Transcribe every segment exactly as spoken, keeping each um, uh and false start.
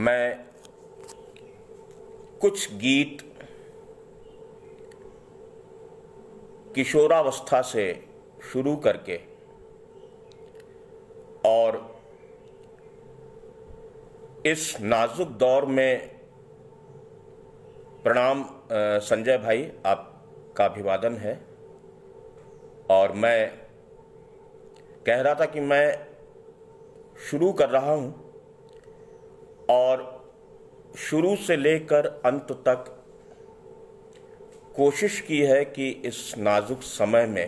मैं कुछ गीत किशोरावस्था से शुरू करके और इस नाजुक दौर में, प्रणाम संजय भाई, आपका अभिवादन है। और मैं कह रहा था कि मैं शुरू कर रहा हूं और शुरू से लेकर अंत तक कोशिश की है कि इस नाजुक समय में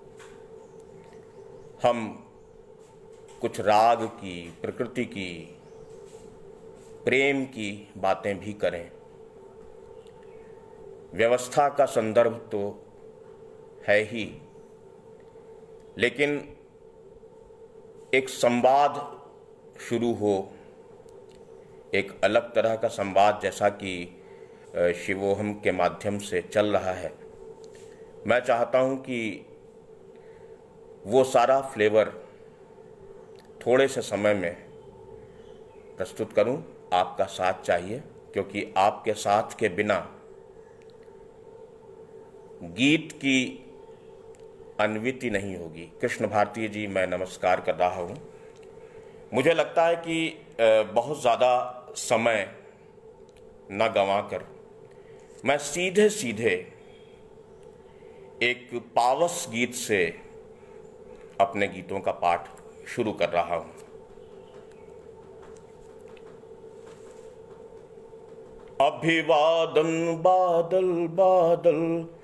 हम कुछ राग की, प्रकृति की, प्रेम की बातें भी करें। व्यवस्था का संदर्भ तो है ही, लेकिन एक संवाद शुरू हो, एक अलग तरह का संवाद जैसा कि शिवोहम के माध्यम से चल रहा है। मैं चाहता हूं कि वो सारा फ्लेवर थोड़े से समय में प्रस्तुत करूं। आपका साथ चाहिए, क्योंकि आपके साथ के बिना गीत की अन्विति नहीं होगी। कृष्ण भारती जी, मैं नमस्कार कर रहा हूं। मुझे लगता है कि बहुत ज़्यादा समय न गंवाकर मैं सीधे सीधे एक पावस गीत से अपने गीतों का पाठ शुरू कर रहा हूं। अभिवादन बादल बादल,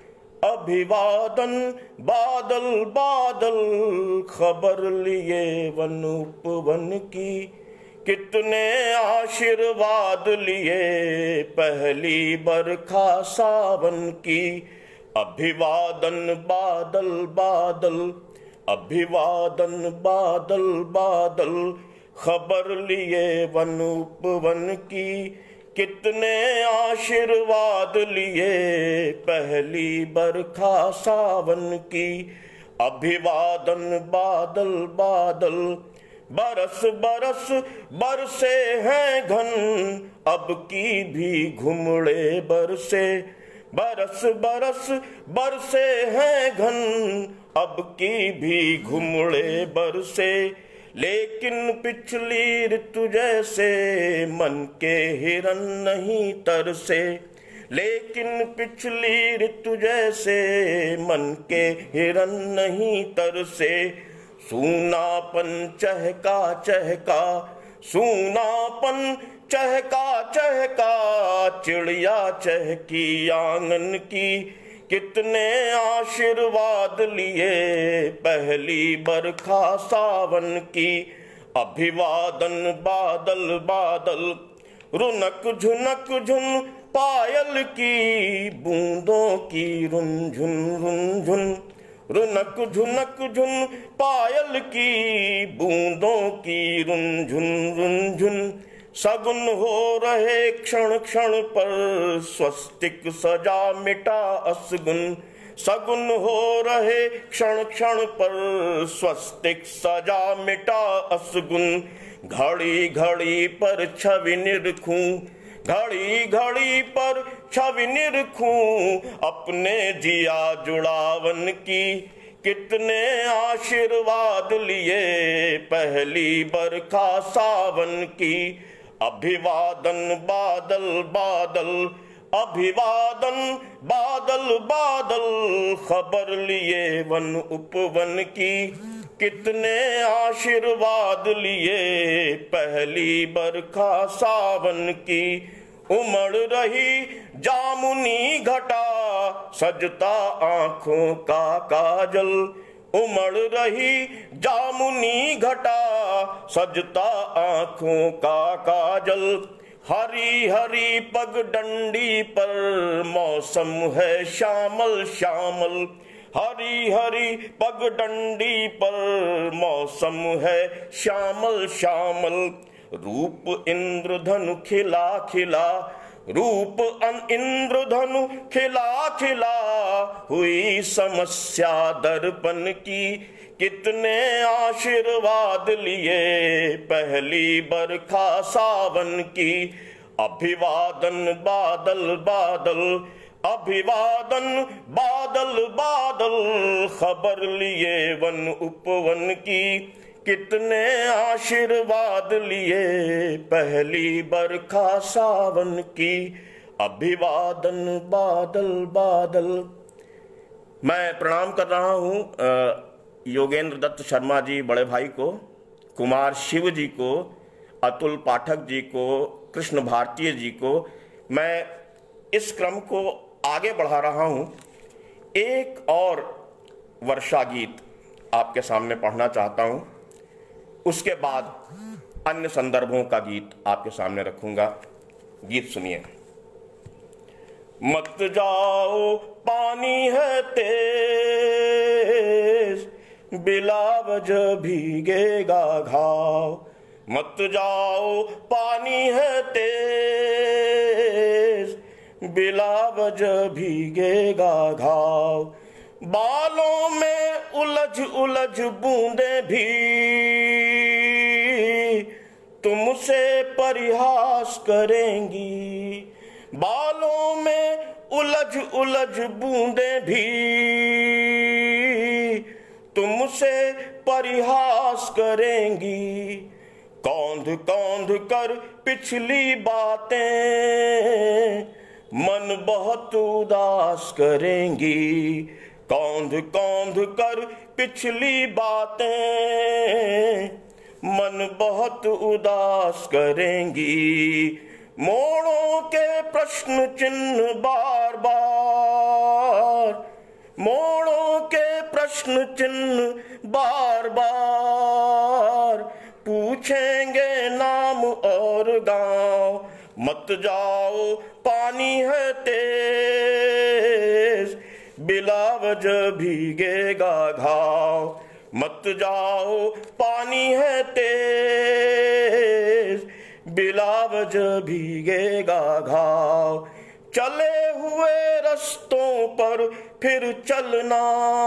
अभिवादन बादल बादल, खबर लिए वन उपवन की, कितने आशीर्वाद लिए पहली बरखा सावन की। अभिवादन बादल बादल, अभिवादन बादल बादल, खबर लिए वन उपवन की, कितने आशीर्वाद लिए पहली बरखा सावन की। अभिवादन बादल बादल, बरस बरस बरसे हैं घन, अब की भी घुमड़े बरसे। बरस बरस बरसे हैं घन, अब की भी घुमड़े बरसे। लेकिन पिछली ऋतु जैसे मन के हिरन नहीं तरसे। लेकिन पिछली ऋतु जैसे मन के हिरन नहीं तरसे। सूनापन चहका चहका, सूनापन चहका चहका, चिड़िया चहकी आंगन की, कितने आशीर्वाद लिए पहली बरखा सावन की। अभिवादन बादल बादल, रुनक झुनक झुन पायल की, बूंदों की रुनझुन रुनझुन। रुनक झुनक झुन पायल की, बूंदों की रुनझुन रुनझुन। सगुन हो रहे क्षण क्षण पर, स्वस्तिक सजा मिटा असगुन। सगुन हो रहे क्षण क्षण पर, स्वस्तिक सजा मिटा असगुन। घड़ी घड़ी पर छवि निरखूं, घड़ी घड़ी पर छवि निरखूं, अपने जिया जुड़ावन की, कितने आशीर्वाद लिए पहली बरखा सावन की। अभिवादन बादल बादल, अभिवादन बादल बादल, खबर लिए वन उपवन की, कितने आशीर्वाद लिए पहली बरखा सावन की। उमड़ रही जामुनी घटा, सजता आंखों का काजल। उमड़ रही जामुनी घटा, सजता आंखों का काजल। हरी हरी पगडंडी पर मौसम है श्यामल श्यामल। हरी हरी पगडंडी पर मौसम है श्यामल श्यामल। रूप इंद्रधनु खिला खिला, रूप अन इंद्रधनु खिला खिला हुई समस्या दर्पण की, कितने आशीर्वाद लिए पहली बरखा सावन की। अभिवादन बादल बादल, अभिवादन बादल बादल, खबर लिए वन उपवन की, कितने आशीर्वाद लिए पहली बरखा सावन की। अभिवादन बादल बादल। मैं प्रणाम कर रहा हूँ योगेंद्र दत्त शर्मा जी बड़े भाई को, कुमार शिव जी को, अतुल पाठक जी को, कृष्ण भारतीय जी को। मैं इस क्रम को आगे बढ़ा रहा हूँ। एक और वर्षा गीत आपके सामने पढ़ना चाहता हूँ, उसके बाद अन्य संदर्भों का गीत आपके सामने रखूंगा। गीत सुनिए। मत जाओ पानी है तेज, बिलावज भीगेगा घाव। मत जाओ पानी है तेज, बिलावज भीगेगा घाव। बालों में उलझ उलझ बूंदे भी तुमसे परिहास करेंगी। बालों में उलझ उलझ बूंदे भी तुमसे परिहास करेंगी। कौंध कौंध कर पिछली बातें मन बहुत उदास करेंगी। कौंध कौंध कर पिछली बातें मन बहुत उदास करेंगी। मोड़ों के प्रश्न चिन्ह बार बार, मोड़ों के प्रश्न चिन्ह बार बार पूछेंगे नाम और गांव। मत जाओ पानी है तेज, बिलावज भीगेगा घाव। मत जाओ पानी है तेज, बिलावज भीगेगा घाव। चले हुए रस्तों पर फिर चलना,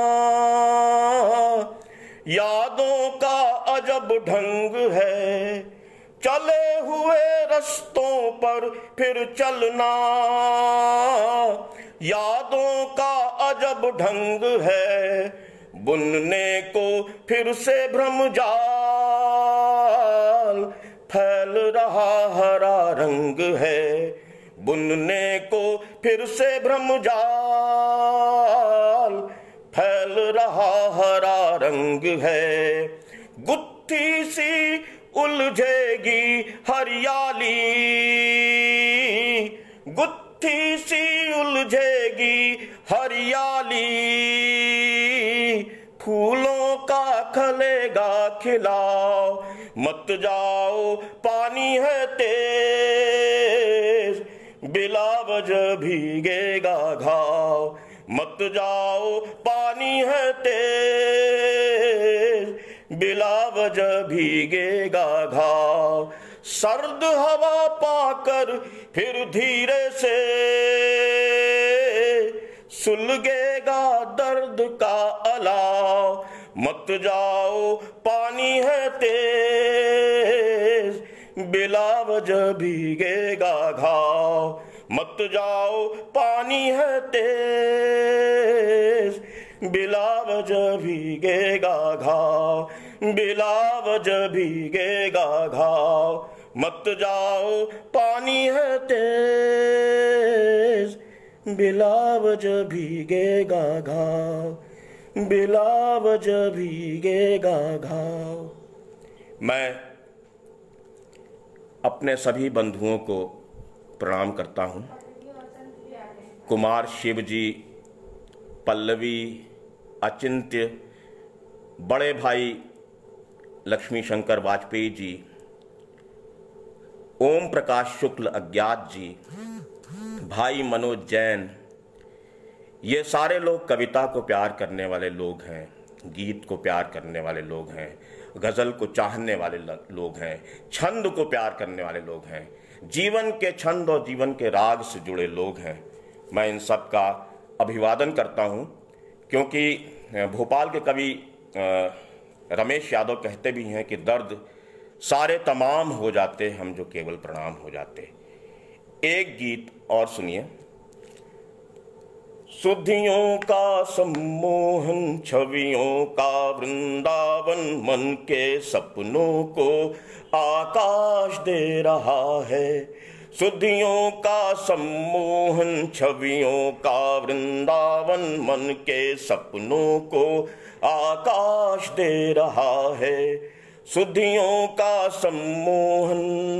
यादों का अजब ढंग है। चले हुए रस्तों पर फिर चलना, यादों का अजब ढंग है। बुनने को फिर से भ्रम जाल, फैल रहा हरा रंग है। बुनने को फिर से भ्रम जाल, फैल रहा हरा रंग है। गुत्थी सी उलझेगी हरियाली, गुत्थी सी उलझेगी हरियाली। फूलों का खलेगा खिलाओ। मत जाओ पानी है तेज, बिलावज भीगेगा घाव। मत जाओ पानी है तेज, बिलावज भीगेगा घाव। सर्द हवा पाकर फिर धीरे से सुलगेगा दर्द का अलाव। मत जाओ पानी है तेज, बिलावज भीगेगा घाव। मत जाओ पानी है तेज, बिलावज भीगेगा घाव। बिलावज भीगेगा घाव। मत जाओ पानी है तेज, बिलावज भीगेगा घाव। बिलावज भीगेगा घाव। मैं अपने सभी बंधुओं को प्रणाम करता हूँ। कुमार शिव जी, पल्लवी, अचिंत्य, बड़े भाई लक्ष्मी शंकर वाजपेयी जी, ओम प्रकाश शुक्ल अज्ञात जी, भाई मनोज जैन, ये सारे लोग कविता को प्यार करने वाले लोग हैं, गीत को प्यार करने वाले लोग हैं, गज़ल को चाहने वाले लोग हैं, छंद को प्यार करने वाले लोग हैं। जीवन के छंद और जीवन के राग से जुड़े लोग हैं। मैं इन सब का अभिवादन करता हूं, क्योंकि भोपाल के कवि रमेश यादव कहते भी हैं कि दर्द सारे तमाम हो जाते हम जो केवल प्रणाम हो जाते। एक गीत और सुनिए। सुधियों का सम्मोहन, छवियों का वृंदावन, मन के सपनों को आकाश दे रहा है। सुधियों का सम्मोहन, छवियों का वृंदावन, मन के सपनों को आकाश दे रहा है। सुधियों का सम्मोहन,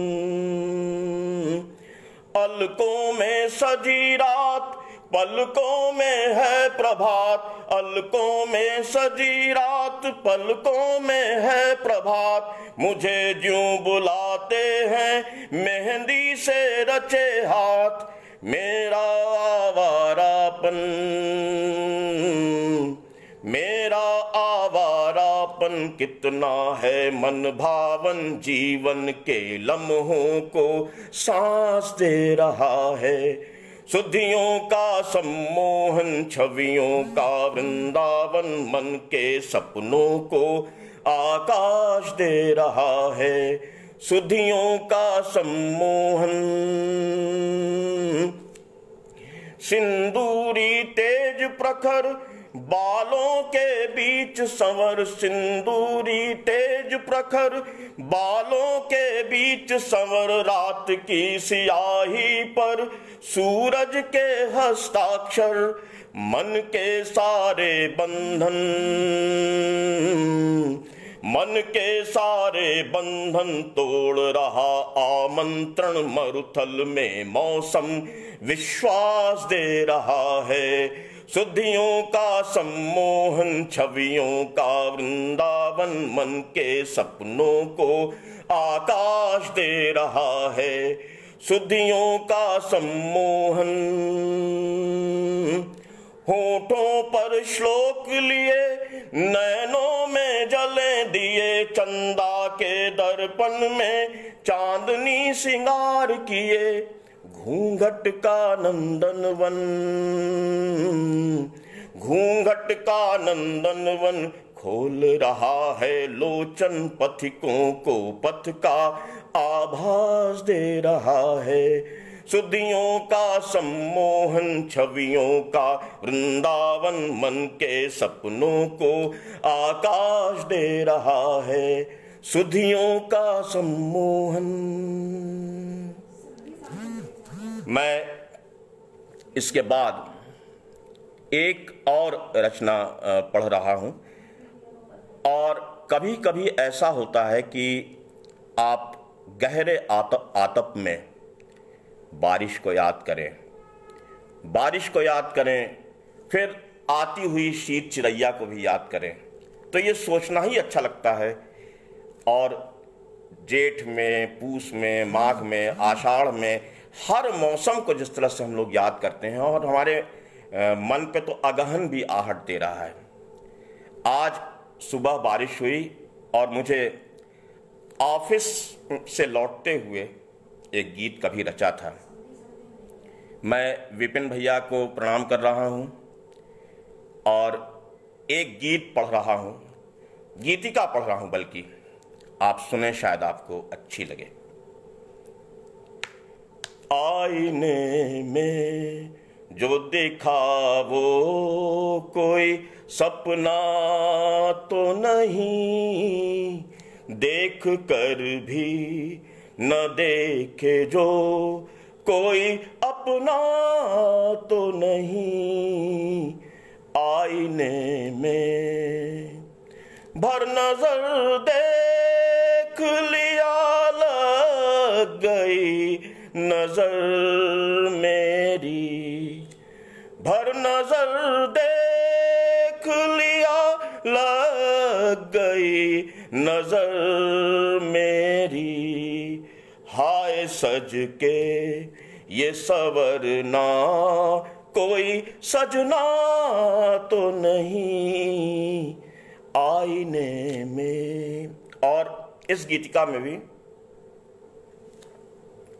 अलकों में सजी रात, पलकों में है प्रभात। अलकों में सजी रात, पलकों में है प्रभात। मुझे ज्यों बुलाते हैं मेहंदी से रचे हाथ। मेरा आवारापन, मेरा आवारापन कितना है मन भावन, जीवन के लम्हों को सांस दे रहा है। सुधियों का सम्मोहन, छवियों का वृंदावन, मन के सपनों को आकाश दे रहा है। सुधियों का सम्मोहन, सिंदूरी तेज प्रखर, बालों के बीच संवर। सिंदूरी तेज प्रखर, बालों के बीच संवर। रात की सियाही पर सूरज के हस्ताक्षर, मन के सारे बंधन, मन के सारे बंधन तोड़ रहा आमंत्रण। मरुथल में मौसम विश्वास दे रहा है। सुधियों का सम्मोहन, छवियों का वृंदावन, मन के सपनों को आकाश दे रहा है। सुधियों का सम्मोहन, होठों पर श्लोक लिए, नैनों में जले दिए। चंदा के दर्पण में चांदनी सिंगार किए। घूंघट का नंदनवन, घूंघट का नंदनवन खोल रहा है लोचन। पथिकों को पथ का आभास दे रहा है। सुधियों का सम्मोहन, छवियों का वृंदावन, मन के सपनों को आकाश दे रहा है। सुधियों का सम्मोहन। मैं इसके बाद एक और रचना पढ़ रहा हूं, और कभी कभी ऐसा होता है कि आप गहरे आतप आतप में बारिश को याद करें, बारिश को याद करें, फिर आती हुई शीत चिरैया को भी याद करें, तो ये सोचना ही अच्छा लगता है। और जेठ में, पूस में, माघ में, आषाढ़ में, हर मौसम को जिस तरह से हम लोग याद करते हैं, और हमारे मन पे तो अगहन भी आहट दे रहा है। आज सुबह बारिश हुई और मुझे ऑफिस से लौटते हुए एक गीत कभी रचा था। मैं विपिन भैया को प्रणाम कर रहा हूं और एक गीत पढ़ रहा हूं, गीतिका पढ़ रहा हूं, बल्कि आप सुने, शायद आपको अच्छी लगे। आईने में जो देखा वो कोई सपना तो नहीं, देख कर भी न देखे जो कोई अपना तो नहीं। आईने में भर नजर देख लिया, लग गई नजर मेरी। भर नजर देख लिया, लग गई नजर मेरी। हाय सज के ये सवरना, कोई सजना तो नहीं आईने में। और इस गीतिका में भी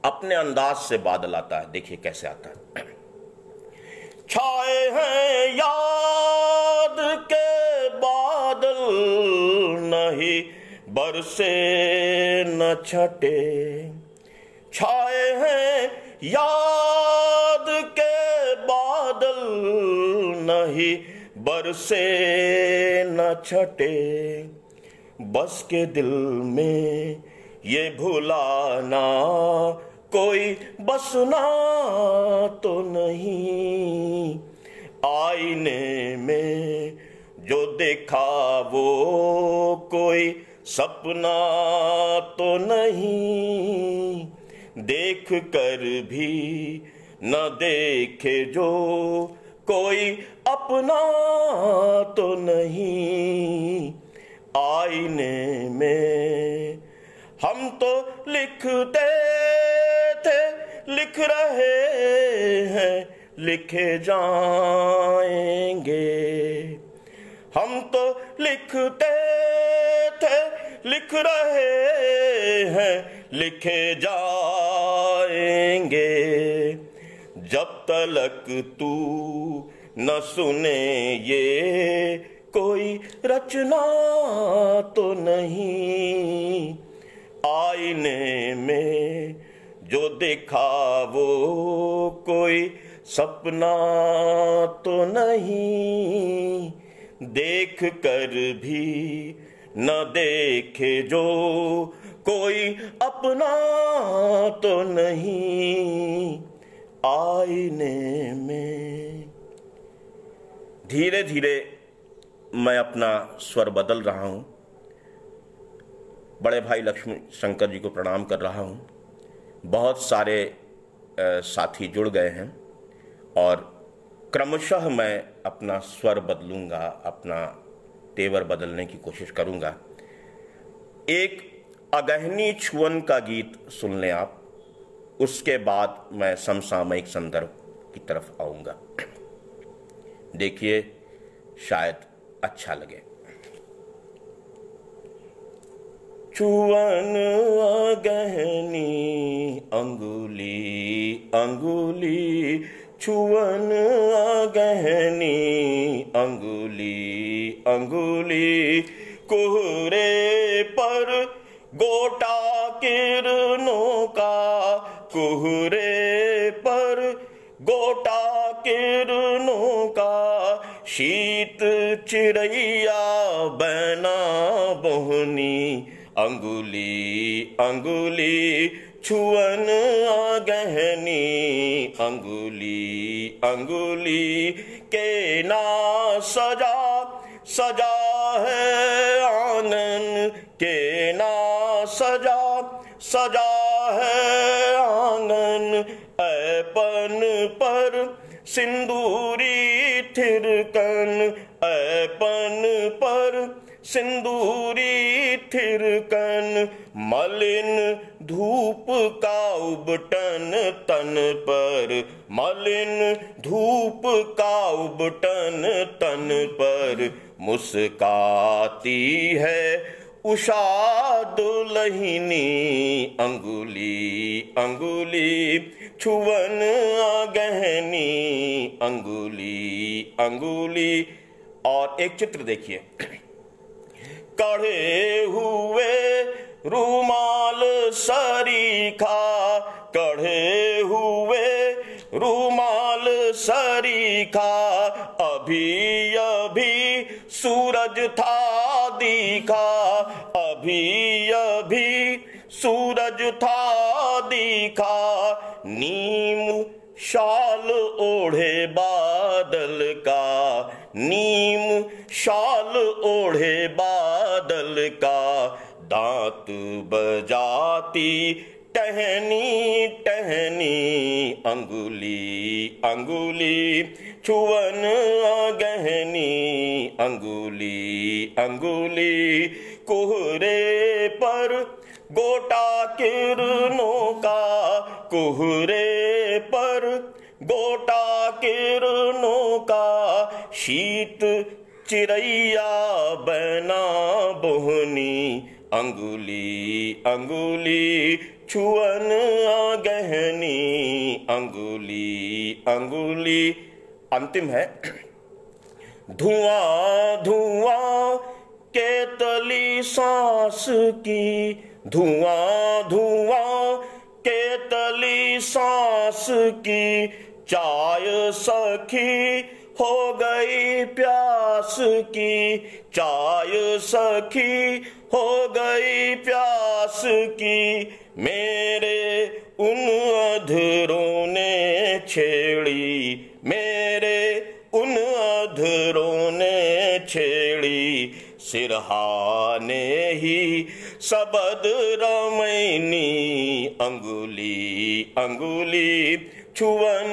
अपने अंदाज से बादल आता है। देखिए कैसे आता है। छाए हैं याद के बादल, नहीं बरसे न छटे। छाए हैं याद के बादल, नहीं बरसे न छटे। बस के दिल में ये भुलाना कोई बसना तो नहीं। आईने में जो देखा वो कोई सपना तो नहीं। देख कर भी न देखे जो कोई अपना तो नहीं। आईने में हम तो लिखते थे, लिख रहे हैं, लिखे जाएंगे। हम तो लिखते थे, लिख रहे हैं, लिखे जाएंगे। जब तलक तू न सुने ये कोई रचना तो नहीं। आईने में जो देखा वो कोई सपना तो नहीं। देख कर भी न देखे जो कोई अपना तो नहीं। आईने में धीरे धीरे मैं अपना स्वर बदल रहा हूं। बड़े भाई लक्ष्मी शंकर जी को प्रणाम कर रहा हूं। बहुत सारे साथी जुड़ गए हैं और क्रमशः मैं अपना स्वर बदलूंगा, अपना तेवर बदलने की कोशिश करूंगा। एक अगहनी छुअन का गीत सुन लें आप, उसके बाद मैं समसामयिक संदर्भ की तरफ आऊंगा। देखिए शायद अच्छा लगे। छुअन अगहनी अंगुली अंगुली, छुअन अगहनी अंगुली अंगुली। कोहरे पर गोटा किरणों का, कोहरे पर गोटा किरणों का। शीत चिड़ैया बना बोहनी अंगुली अंगुली, छुअन अगहनी अंगुली अंगुली। के ना सजा सजा है आंगन, के ना सजा सजा है आंगन। ऐपन पर सिंदूरी थिरकन, ऐपन पर सिंदूरी थिरकन। मलिन धूप का उबटन तन पर, मलिन धूप का उबटन तन पर। मुस्काती है उषा दुल्हनी अंगुली अंगुली, छुअन अगहनी अंगुली अंगुली। और एक चित्र देखिए। कढ़े हुए रूमाल सरीखा, कढ़े हुए रूमाल सरीखा। अभी अभी सूरज था दिखा, अभी अभी सूरज था दिखा। नीम शाल ओढ़े बादल का, नीम शाल ओढ़े बादल का। दांत बजाती टहनी टहनी अंगुली अंगुली, छुअन अगहनी अंगुली अंगुली। कोहरे पर गोटा किरणों का, कोहरे पर गोटा किरणों का। शीत चिड़ैया बना बोहनी अंगुली अंगुली, छुअन गहनी अंगुली अंगुली। अंतिम है, धुआं धुआं के तली सांस की, धुआं धुआं के तली सांस की, चाय सखी हो गई प्यास की, चाय सखी हो गई प्यास की, मेरे उन अधरों ने छेड़ी, मेरे उन अधरों ने छेड़ी, सिरहाने ही सबद रमैनी अंगुली अंगुली, छुअन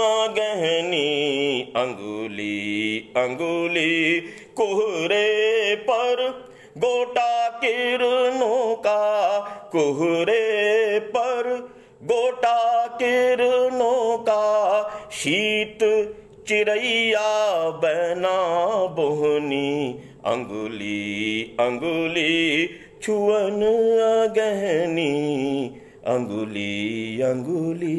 गहनी अंगुली अंगुली। कोहरे पर गोटा किरणों का, कोहरे पर गोटा किरणों का, शीत चिरैया बना बोहनी अंगुली अंगुली, छुअन गहनी अंगुली अंगुली।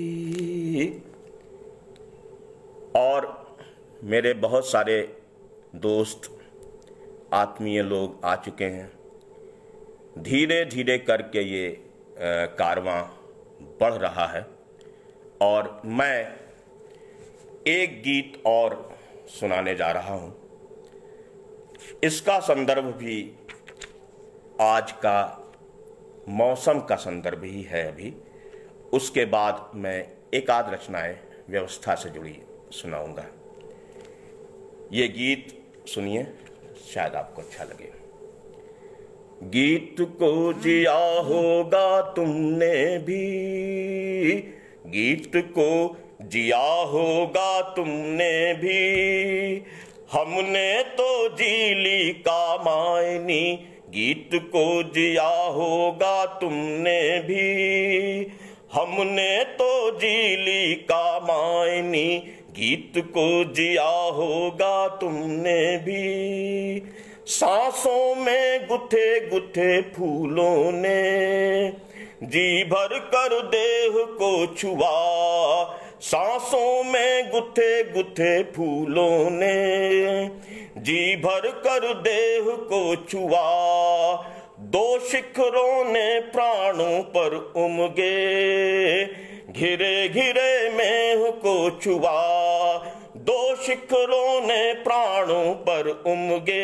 और मेरे बहुत सारे दोस्त आत्मीय लोग आ चुके हैं। धीरे धीरे करके ये कारवां बढ़ रहा है और मैं एक गीत और सुनाने जा रहा हूँ। इसका संदर्भ भी आज का मौसम का संदर्भ ही है अभी। उसके बाद मैं एक आध रचनाएं व्यवस्था से जुड़ी सुनाऊंगा। ये गीत सुनिए, शायद आपको अच्छा लगे। गीत को जिया होगा तुमने भी, गीत को जिया होगा तुमने भी, हमने तो जी ली कामायनी, गीत को जिया होगा तुमने भी, हमने तो जी ली कामायनी, गीत को जिया होगा तुमने भी। सांसों में गुथे गुथे फूलों ने जी भर कर देह को छुआ, सांसों में गुथे गुथे फूलों ने जी भर कर देह को छुआ, दो शिखरों ने प्राणों पर उमगे, घिरे घिरे मेह को छुआ, दो शिखरों ने प्राणों पर उमगे,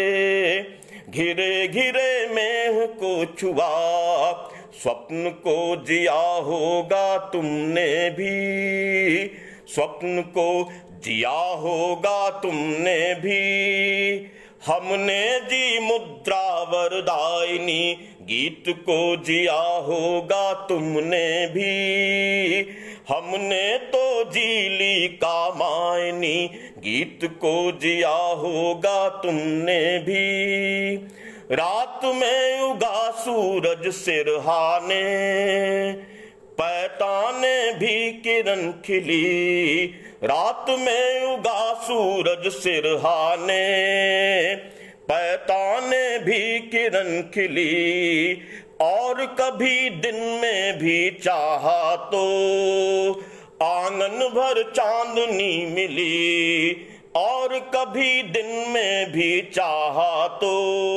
घिरे घिरे मेह को छुआ, स्वप्न को जिया होगा तुमने भी, स्वप्न को जिया होगा तुमने भी, हमने जी मुद्रा वरदायिनी, गीत को जिया होगा तुमने भी, हमने तो जी ली कामायनी, गीत को जिया होगा तुमने भी। रात में उगा सूरज सिरहाने, पैताने भी किरण खिली, रात में उगा सूरज सिरहाने, पैताने भी किरण खिली, और कभी दिन में भी चाहा तो आंगन भर चांदनी मिली, और कभी दिन में भी चाहा तो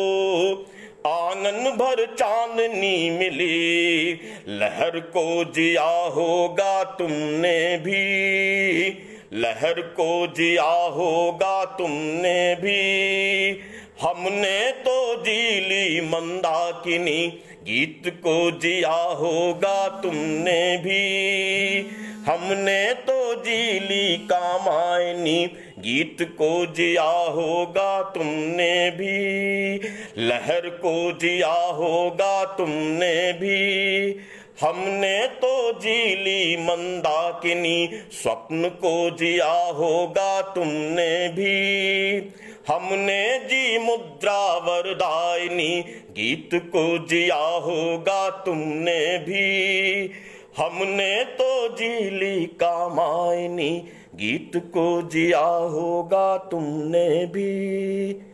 आंगन भर चांदनी मिली, लहर को जिया होगा तुमने भी, लहर को जिया होगा तुमने भी, हमने तो जी ली मंदाकिनी, गीत को जिया होगा तुमने भी, हमने तो जी ली कामायनी, गीत को जिया होगा तुमने भी, लहर को जिया होगा तुमने भी, हमने तो जी ली मंदाकिनी, स्वप्न को जिया होगा तुमने भी, हमने जी मुद्रा वरदायिनी, गीत को जिया होगा तुमने भी, हमने तो जी ली कामायनी, गीत को जिया होगा तुमने भी।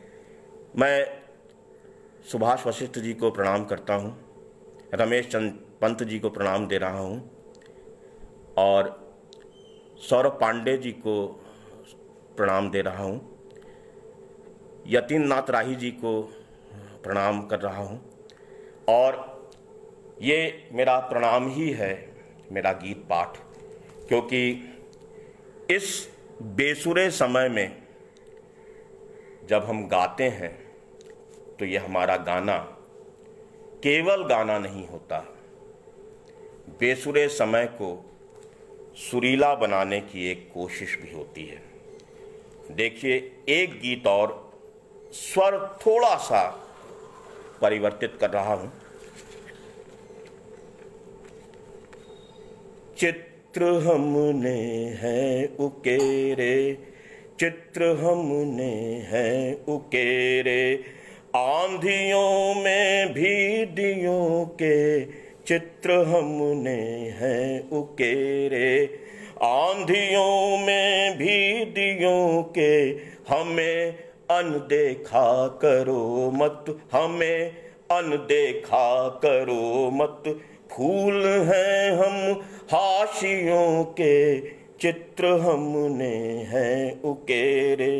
मैं सुभाष वशिष्ठ जी को प्रणाम करता हूँ, रमेश चंद पंत जी को प्रणाम दे रहा हूँ और सौरभ पांडे जी को प्रणाम दे रहा हूँ, यतीन नाथ राही जी को प्रणाम कर रहा हूँ। और ये मेरा प्रणाम ही है, मेरा गीत पाठ, क्योंकि इस बेसुरे समय में जब हम गाते हैं तो ये हमारा गाना केवल गाना नहीं होता, बेसुरे समय को सुरीला बनाने की एक कोशिश भी होती है। देखिए, एक गीत और स्वर थोड़ा सा परिवर्तित कर रहा हूं। चित्र हमने हैं उकेरे, चित्र हमने हैं उकेरे, आंधियों में भी दियों के चित्र हमने हैं उकेरे, आंधियों में भी दियों के हमें अनदेखा करो मत, हमें अनदेखा करो मत, फूल हैं हम हाशियों के चित्र हमने हैं उकेरे,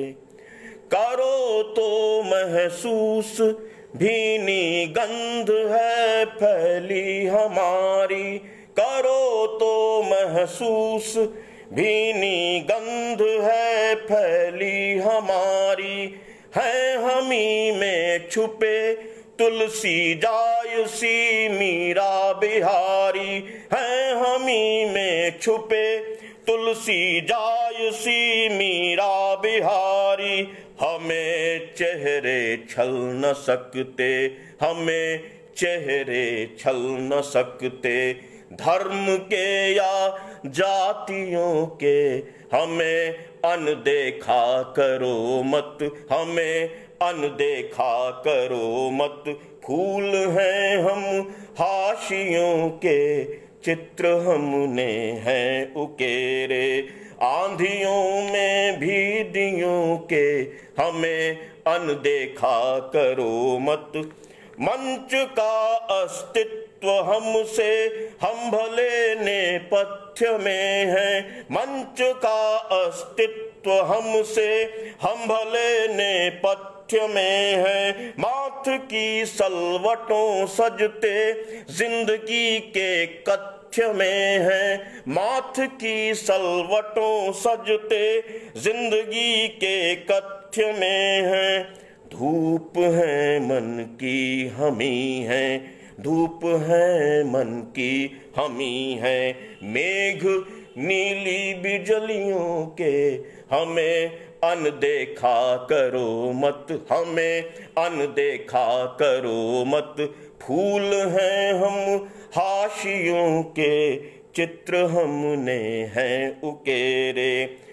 करो तो महसूस भीनी गंध है फैली हमारी, करो तो महसूस भीनी गंध है फैली हमारी, है हमी में छुपे तुलसी जायसी मीरा बिहारी, है हमी में छुपे तुलसी जायसी मीरा बिहारी, हमें चेहरे छल न सकते, हमें चेहरे छल न सकते, धर्म के या जातियों के हमें अनदेखा करो मत, हमें अनदेखा करो मत, फूल हैं हम हाशियों के चित्र हमने हैं उकेरे, आंधियों में भी दियों के हमें अनदेखा करो मत, मंच का अस्तित्व हमसे हम भले नेपथ्य में हैं, मंच का अस्तित्व हमसे हम भले नेपथ्य में हैं, माथ की सलवटों सजते जिंदगी के कथ्य में हैं, माथ की सलवटों सजते जिंदगी के कथ्य में हैं, धूप है मन की हमी है, धूप है मन की हमी है, मेघ नीली बिजलियों के हमें अनदेखा करो मत, हमें अनदेखा करो मत, फूल हैं हम हाशियों के चित्र हमने हैं उकेरे,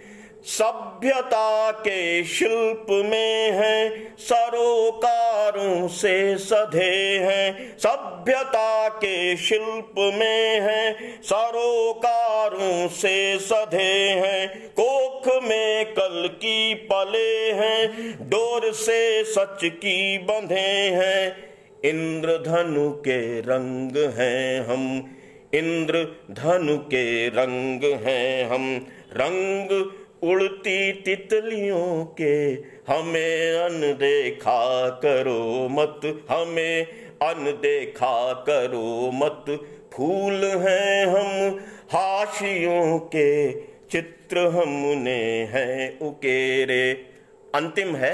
सभ्यता के शिल्प में हैं सरोकारों से सधे हैं, सभ्यता के शिल्प में हैं सरोकारों से सधे हैं, कोख में कल की पले हैं डोर से सच की बंधे हैं, इंद्रधनु के रंग हैं हम, इंद्रधनु के रंग हैं हम, रंग उड़ती तितलियों के हमें अनदेखा करो मत, हमें अनदेखा करो मत, फूल हैं हम हाशियों के चित्र हमने हैं उकेरे। अंतिम है,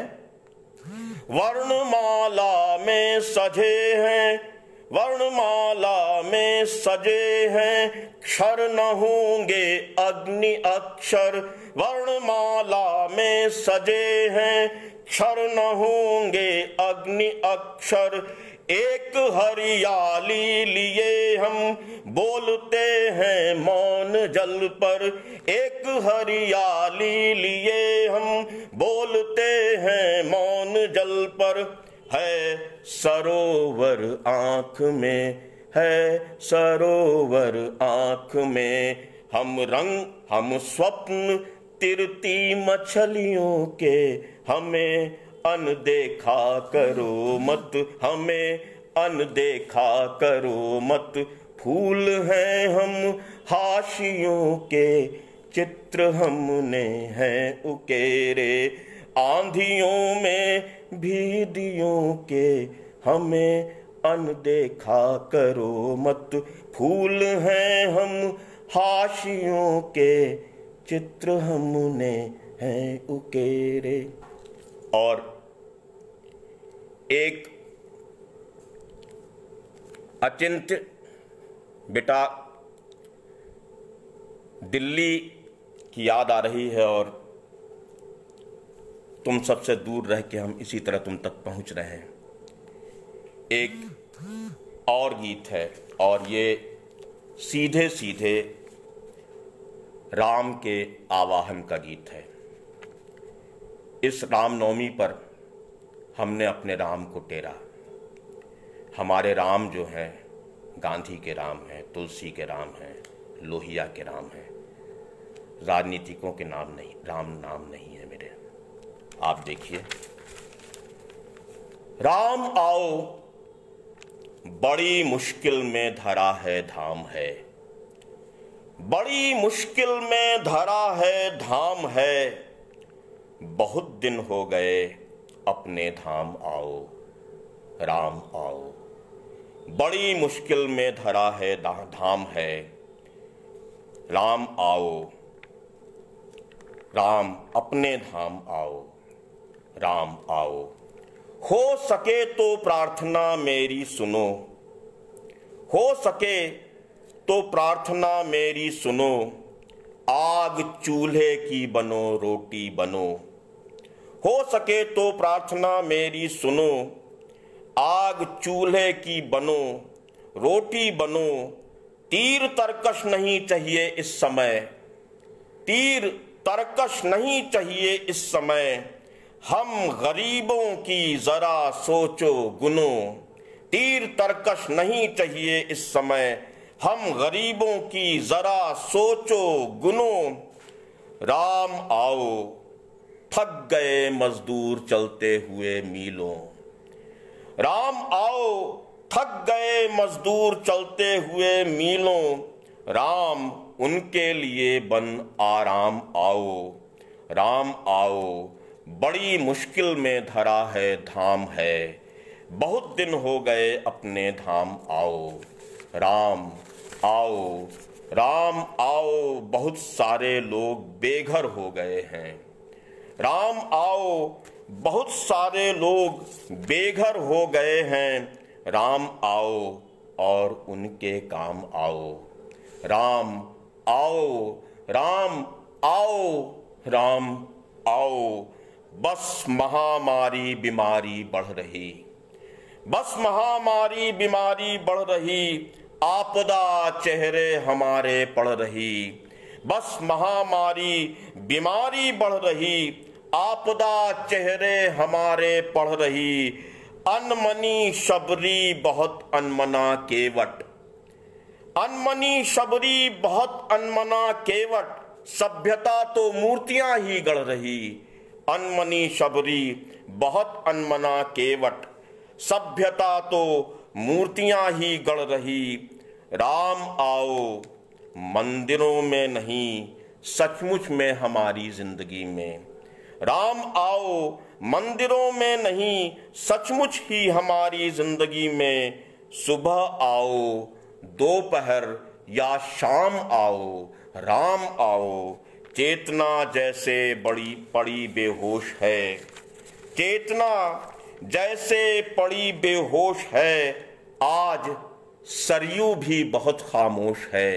वर्णमाला में सजे हैं, वर्णमाला में सजे हैं क्षर न होंगे अग्नि अक्षर, वर्णमाला में सजे हैं क्षर न होंगे अग्नि अक्षर, एक हरियाली लिए हम बोलते हैं मौन जल पर, एक हरियाली लिए हम बोलते हैं मौन जल पर, है सरोवर आँख में, है सरोवर आँख में, हम रंग हम स्वप्न तिरती मछलियों के हमें अनदेखा करो मत, हमें अनदेखा करो मत, फूल हैं हम हाशियों के, चित्र हमने हैं उकेरे, आंधियों में भी दियों के, हमें अनदेखा करो मत। फूल हैं हम हाशियों के, चित्र हमने हैं उकेरे। और एक अचिंत्य बेटा दिल्ली की याद आ रही है, और तुम सबसे दूर रह के हम इसी तरह तुम तक पहुंच रहे हैं। एक और गीत है, और ये सीधे सीधे राम के आवाहन का गीत है। इस रामनवमी पर हमने अपने राम को टेरा। हमारे राम जो हैं गांधी के राम हैं, तुलसी के राम हैं, लोहिया के राम हैं, राजनीतिकों के नाम नहीं, राम नाम नहीं है मेरे। आप देखिए, राम आओ बड़ी मुश्किल में धरा है धाम है, बड़ी मुश्किल में धरा है धाम है, बहुत दिन हो गए अपने धाम आओ, राम आओ। बड़ी मुश्किल में धरा है धाम है, राम आओ, राम अपने धाम आओ, राम आओ। हो सके तो प्रार्थना मेरी सुनो, हो सके तो प्रार्थना मेरी सुनो, आग चूल्हे की बनो रोटी बनो। हो सके तो प्रार्थना मेरी सुनो, आग चूल्हे की बनो रोटी बनो। तीर तरकश नहीं चाहिए इस समय, तीर तरकश नहीं चाहिए इस समय, हम गरीबों की जरा सोचो गुनो। तीर तरकश नहीं चाहिए इस समय, हम गरीबों की जरा सोचो गुनो। राम आओ थक गए मजदूर चलते हुए मीलों, राम आओ थक गए मजदूर चलते हुए मीलों, राम उनके लिए बन आराम आओ, राम आओ बड़ी मुश्किल में धरा है धाम है, बहुत दिन हो गए अपने धाम आओ, राम आओ, राम आओ। बहुत सारे लोग बेघर हो गए हैं, राम आओ, बहुत सारे लोग बेघर हो गए हैं, राम आओ और उनके काम आओ, राम आओ, राम आओ, राम आओ। बस महामारी बीमारी बढ़ रही, बस महामारी बीमारी बढ़ रही, आपदा चेहरे हमारे पड़ रही। बस महामारी बीमारी बढ़ रही, आपदा चेहरे हमारे पड़ रही। अनमनी शबरी बहुत अनमना केवट, अनमनी शबरी बहुत अनमना केवट, सभ्यता तो मूर्तियां ही गढ़ रही। अनमनी शबरी बहुत अनमना केवट, सभ्यता तो मूर्तियां ही गढ़ रही। राम आओ मंदिरों में नहीं सचमुच में हमारी जिंदगी में, राम आओ मंदिरों में नहीं सचमुच ही हमारी जिंदगी में। सुबह आओ दोपहर या शाम आओ, राम आओ। चेतना जैसे बड़ी पड़ी बेहोश है, चेतना जैसे पड़ी बेहोश है, आज सरयू भी बहुत खामोश है।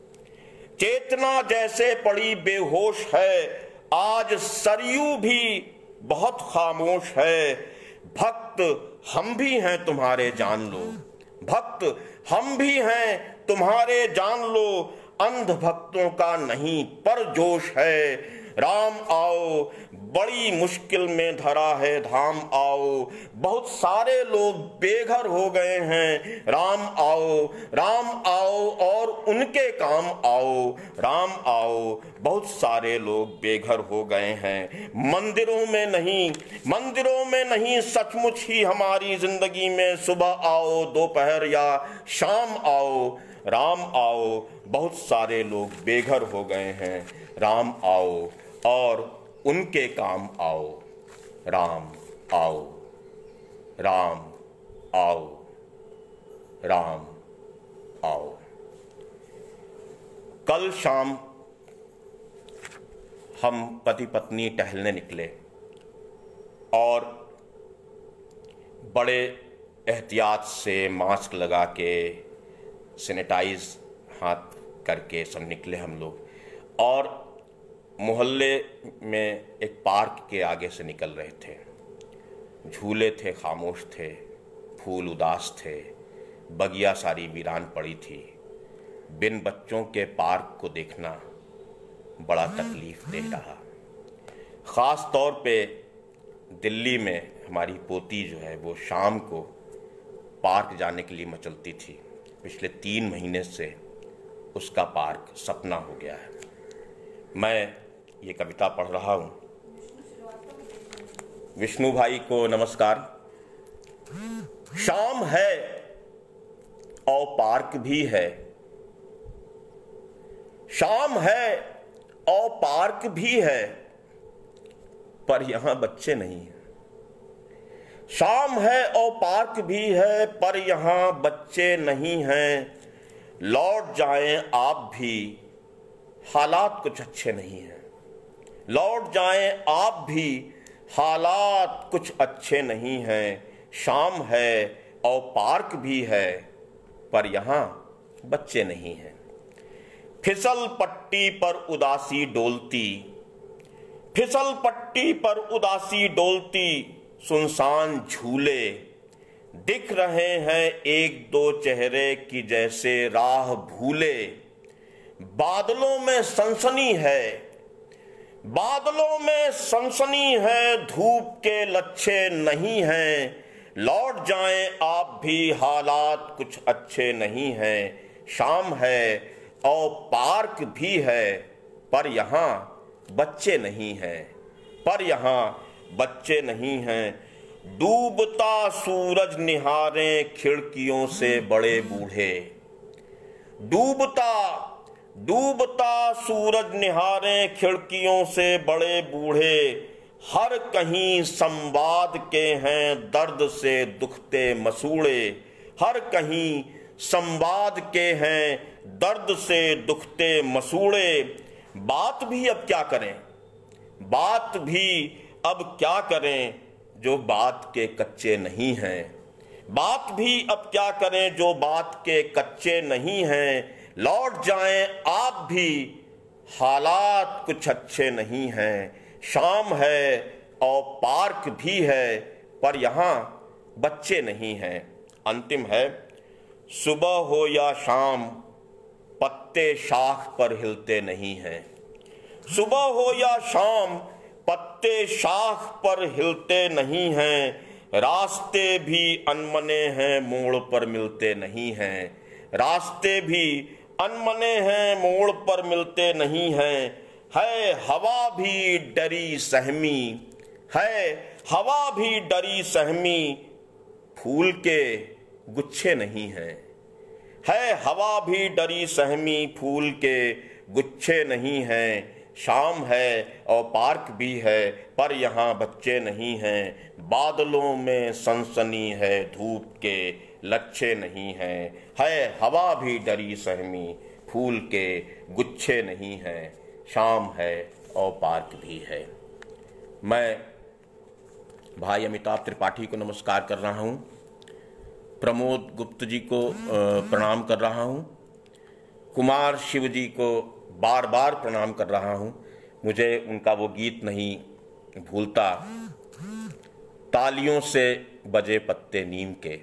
चेतना जैसे पड़ी बेहोश है, आज सरयू भी बहुत खामोश है। भक्त हम भी हैं तुम्हारे जान लो, भक्त हम भी हैं तुम्हारे जान लो, अंध भक्तों का नहीं पर जोश है। राम आओ बड़ी मुश्किल में धरा है धाम आओ, बहुत सारे लोग बेघर हो गए हैं, राम आओ, राम आओ और उनके काम आओ, राम आओ। बहुत सारे लोग बेघर हो गए हैं, मंदिरों में नहीं, मंदिरों में नहीं सचमुच ही हमारी जिंदगी में। सुबह आओ दोपहर या शाम आओ, राम आओ, बहुत सारे लोग बेघर हो गए हैं, राम आओ और उनके काम आओ, राम आओ, राम आओ, राम आओ। कल शाम हम पति पत्नी टहलने निकले और बड़े एहतियात से मास्क लगा के सैनिटाइज हाथ करके सब निकले हम लोग और मोहल्ले में एक पार्क के आगे से निकल रहे थे। झूले थे, खामोश थे, फूल उदास थे, बगिया सारी वीरान पड़ी थी। बिन बच्चों के पार्क को देखना बड़ा तकलीफ दे रहा। ख़ास तौर पे दिल्ली में हमारी पोती जो है वो शाम को पार्क जाने के लिए मचलती थी। पिछले तीन महीने से उसका पार्क सपना हो गया है। मैं ये कविता पढ़ रहा हूँ। विष्णु भाई को नमस्कार। शाम है और पार्क भी है, शाम है और पार्क भी है, पर यहां बच्चे नहीं हैं। शाम है और पार्क भी है, पर यहां बच्चे नहीं हैं। लौट जाएं आप भी, हालात कुछ अच्छे नहीं हैं। लौट जाएं आप भी, हालात कुछ अच्छे नहीं हैं। शाम है और पार्क भी है, पर यहां बच्चे नहीं हैं। फिसल पट्टी पर उदासी डोलती, फिसल पट्टी पर उदासी डोलती, सुनसान झूले दिख रहे हैं एक दो चेहरे की जैसे राह भूले। बादलों में सनसनी है, बादलों में सनसनी है, धूप के लच्छे नहीं हैं। लौट जाएं आप भी, हालात कुछ अच्छे नहीं हैं। शाम है और पार्क भी है, पर यहाँ बच्चे नहीं हैं, पर यहाँ बच्चे नहीं हैं। डूबता सूरज निहारें खिड़कियों से बड़े बूढ़े, डूबता डूबता सूरज निहारें खिड़कियों से बड़े बूढ़े। हर कहीं संवाद के हैं दर्द से दुखते मसूड़े, हर कहीं संवाद के हैं दर्द से दुखते मसूड़े। बात भी अब क्या करें, बात भी अब क्या करें जो बात के कच्चे नहीं हैं। बात भी अब क्या करें जो बात के कच्चे नहीं हैं। लौट जाएं आप भी, हालात कुछ अच्छे नहीं हैं। शाम है और पार्क भी है, पर यहाँ बच्चे नहीं हैं। अंतिम है। सुबह हो या शाम पत्ते शाख पर हिलते नहीं हैं। सुबह हो या शाम पत्ते शाख पर हिलते नहीं हैं। रास्ते भी अनमने हैं, मोड़ पर मिलते नहीं हैं। रास्ते भी अनमने हैं, मोड़ पर मिलते नहीं हैं। है हवा भी डरी सहमी, है हवा भी डरी सहमी, फूल के गुच्छे नहीं हैं। है हवा भी डरी सहमी, फूल के गुच्छे नहीं हैं। शाम है और पार्क भी है, पर यहाँ बच्चे नहीं हैं। बादलों में सनसनी है, धूप के लच्छे नहीं हैं। है हवा भी डरी सहमी, फूल के गुच्छे नहीं हैं। शाम है और पार्क भी है। मैं भाई अमिताभ त्रिपाठी को नमस्कार कर रहा हूँ। प्रमोद गुप्त जी को प्रणाम कर रहा हूँ। कुमार शिव जी को बार बार प्रणाम कर रहा हूँ। मुझे उनका वो गीत नहीं भूलता, तालियों से बजे पत्ते नीम के,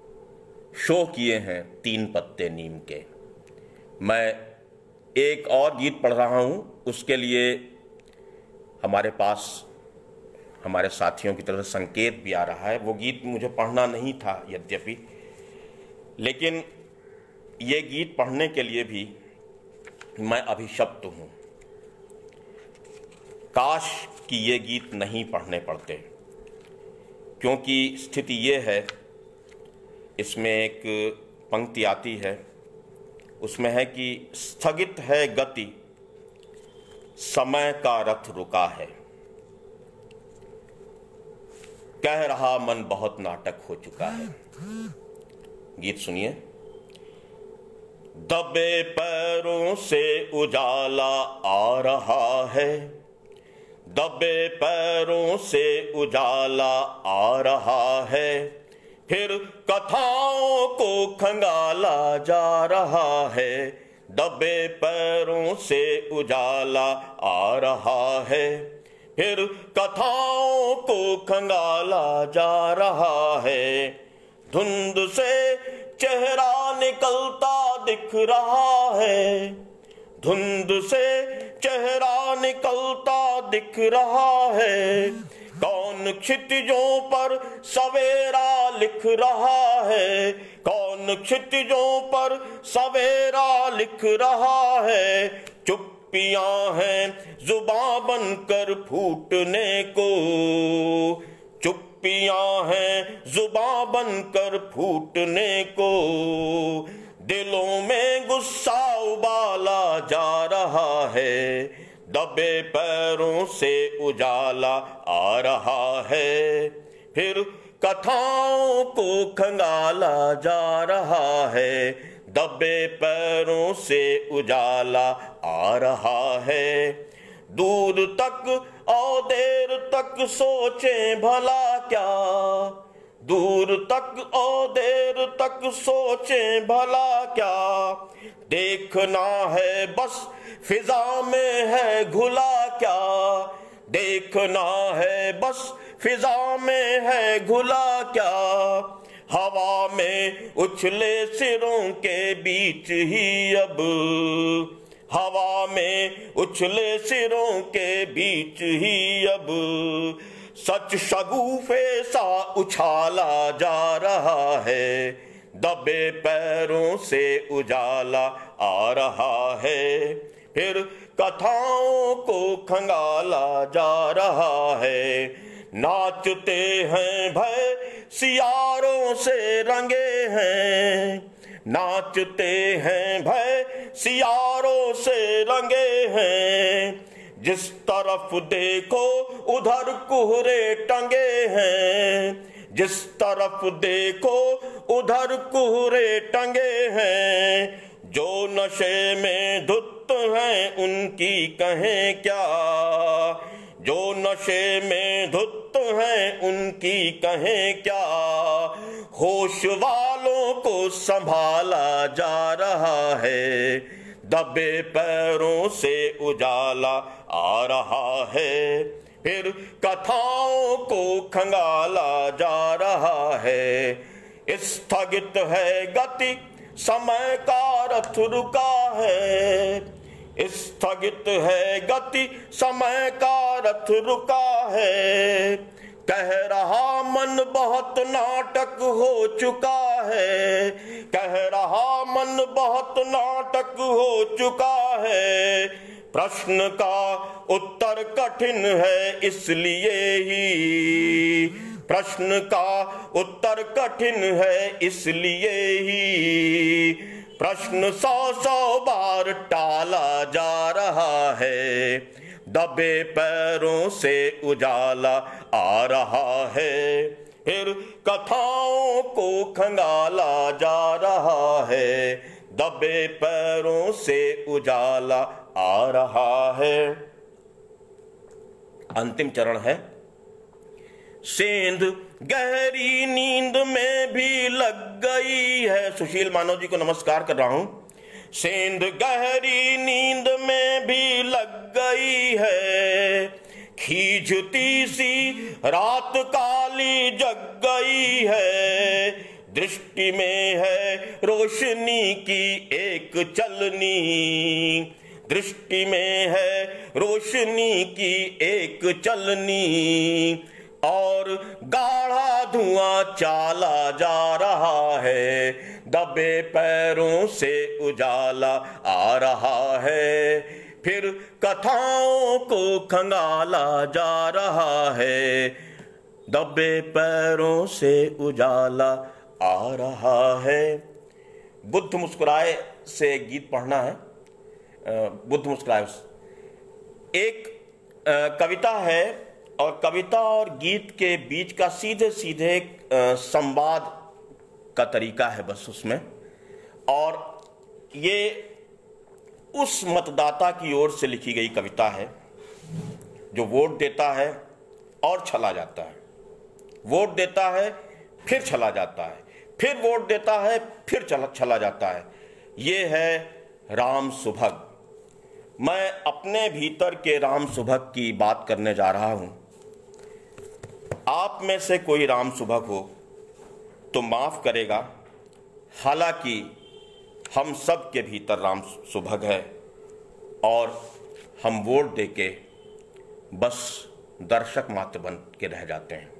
शो किए हैं तीन पत्ते नीम के। मैं एक और गीत पढ़ रहा हूँ, उसके लिए हमारे पास हमारे साथियों की तरफ से संकेत भी आ रहा है। वो गीत मुझे पढ़ना नहीं था यद्यपि, लेकिन ये गीत पढ़ने के लिए भी मैं अभिशप्त हूँ। काश कि ये गीत नहीं पढ़ने पड़ते, क्योंकि स्थिति ये है, इसमें एक पंक्ति आती है, उसमें है कि स्थगित है गति, समय का रथ रुका है। कह रहा मन बहुत नाटक हो चुका है। गीत सुनिए। दबे पैरों से उजाला आ रहा है, दबे पैरों से उजाला आ रहा है, फिर कथाओं को खंगाला जा रहा है। दबे पैरों से उजाला आ रहा है, फिर कथाओं को खंगाला जा रहा है। धुंध से चेहरा निकलता दिख रहा है, धुंध से चेहरा निकलता दिख रहा है। कौन क्षितिजों पर सवेरा लिख रहा है, कौन क्षितिजों पर सवेरा लिख रहा है। चुप्पियां हैं जुबां बनकर फूटने को, चुप्पियां हैं जुबां बनकर फूटने को। दिलों में गुस्सा उबाला जा रहा है, दबे पैरों से उजाला आ रहा है, फिर कथाओं को खंगाला जा रहा है। दबे पैरों से उजाला आ रहा है। दूर तक और देर तक सोचें भला क्या, दूर तक और देर तक सोचें भला क्या। देखना है बस फिजा में है घुला क्या, देखना है बस फिजा में है घुला क्या। हवा में उछले सिरों के बीच ही अब, हवा में उछले सिरों के बीच ही अब। सच शगुफे सा उछाला जा रहा है, दबे पैरों से उजाला आ रहा है, फिर कथाओं को खंगाला जा रहा है। नाचते हैं भय सियारों से रंगे हैं, नाचते हैं भय सियारों से रंगे हैं। जिस तरफ देखो उधर कुहरे टंगे हैं, जिस तरफ देखो उधर कुहरे टंगे हैं। जो नशे में धुत हैं उनकी कहें क्या, जो नशे में धुत हैं उनकी कहें क्या। होश वालों को संभाला जा रहा है, दबे पैरों से उजाला आ रहा है, फिर कथाओं को खंगाला जा रहा है। स्थगित है गति, समय का रथ रुका है, स्थगित है गति, समय का रथ रुका है। कह रहा मन बहुत नाटक हो चुका है, कह रहा मन बहुत नाटक हो चुका है। प्रश्न का उत्तर कठिन है इसलिए ही, प्रश्न का उत्तर कठिन है इसलिए ही। प्रश्न सौ सौ बार टाला जा रहा है, दबे पैरों से उजाला आ रहा है, फिर कथाओं को खंगाला जा रहा है। दबे पैरों से उजाला आ रहा है। अंतिम चरण है सेंध गहरी नींद में भी लग गई है। सुशील मानव जी को नमस्कार कर रहा हूं। सेंध गहरी नींद में भी लग गई है, खींचती सी रात काली जग गई है। दृष्टि में है रोशनी की एक चलनी, दृष्टि में है रोशनी की एक चलनी। और गाढ़ा धुआं चाला जा रहा है, दबे पैरों से उजाला आ रहा है, फिर कथाओं को खंगाला जा रहा है। दबे पैरों से उजाला आ रहा है। बुद्ध मुस्कुराए, से एक गीत पढ़ना है। बुद्ध मुस्कुराए। एक कविता है और कविता और गीत के बीच का सीधे सीधे एक संवाद का तरीका है बस उसमें, और ये उस मतदाता की ओर से लिखी गई कविता है जो वोट देता है और चला जाता है, वोट देता है फिर चला जाता है, फिर वोट देता है फिर चला चला जाता है। ये है राम सुभग। मैं अपने भीतर के राम सुभग की बात करने जा रहा हूं। आप में से कोई राम सुभग हो तो माफ करेगा, हालांकि हम सब के भीतर राम सुभग है और हम वोट देके बस दर्शक मात्र बन के रह जाते हैं।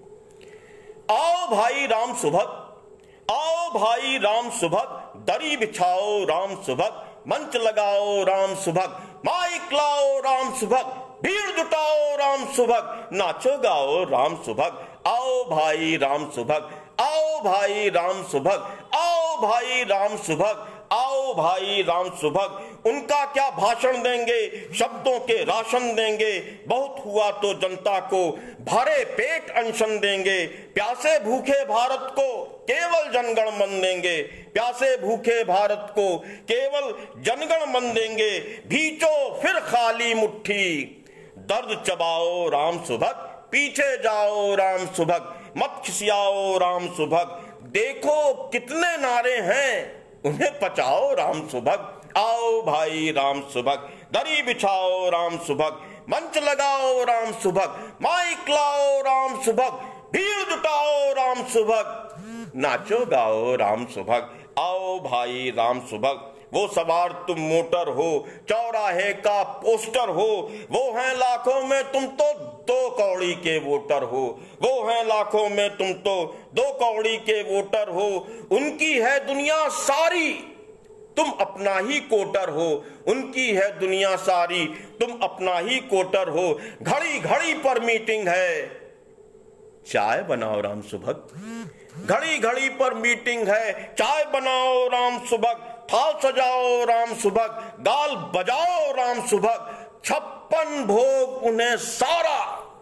आओ भाई राम सुभग, आओ भाई राम सुभग, दरी बिछाओ राम सुभग, मंच लगाओ राम सुभग, माइक लाओ राम सुभग, भीड़ जुटाओ राम सुभग, नाचो गाओ राम सुभग। आओ भाई राम सुभग, आओ भाई राम सुभग, आओ भाई राम सुभग, आओ भाई राम सुभग। उनका क्या भाषण देंगे, शब्दों के राशन देंगे, बहुत हुआ तो जनता को भरे पेट अनशन देंगे। प्यासे भूखे भारत को केवल जनगण मन देंगे, प्यासे भूखे भारत को केवल जनगण मन देंगे। भीचो फिर खाली मुट्ठी, दर्द चबाओ राम सुभग, पीछे जाओ राम सुभग, मत खिसियाओ राम सुभग। देखो कितने नारे हैं, उन्हें पचाओ राम सुभग। आओ भाई राम सुभग, दरी बिछाओ राम सुभग, मंच लगाओ राम सुभग, माइक लाओ राम सुभग, भीड़ जुटाओ राम सुभग, नाचो गाओ राम सुभग। आओ भाई राम सुभग। वो सवार तुम मोटर हो, चौराहे का पोस्टर हो, वो हैं लाखों में तुम तो दो कौड़ी के वोटर हो, वो हैं लाखों में तुम तो दो कौड़ी के वोटर हो। उनकी है दुनिया सारी, तुम अपना ही कोटर हो, उनकी है दुनिया सारी, तुम अपना ही कोटर हो। घड़ी घड़ी पर मीटिंग है, चाय बनाओ राम सुभग, घड़ी घड़ी पर मीटिंग है, चाय बनाओ राम सुभग, थाल सजाओ राम सुभग, गाल बजाओ राम सुभग, छप्पन भोग उन्हें सारा,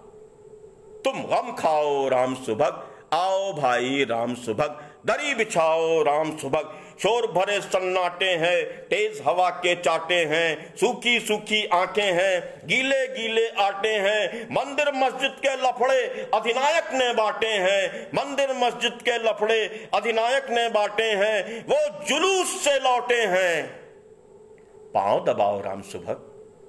तुम गम खाओ राम सुभग। आओ भाई राम सुभग, दरी बिछाओ राम सुभग। शोर भरे सन्नाटे हैं, तेज हवा के चाटे हैं, सूखी सूखी आंखें हैं, गीले गीले आटे हैं। मंदिर मस्जिद के लफड़े अधिनायक ने बांटे हैं, मंदिर मस्जिद के लफड़े अधिनायक ने बांटे हैं। वो जुलूस से लौटे हैं, पांव दबाओ राम सुभग,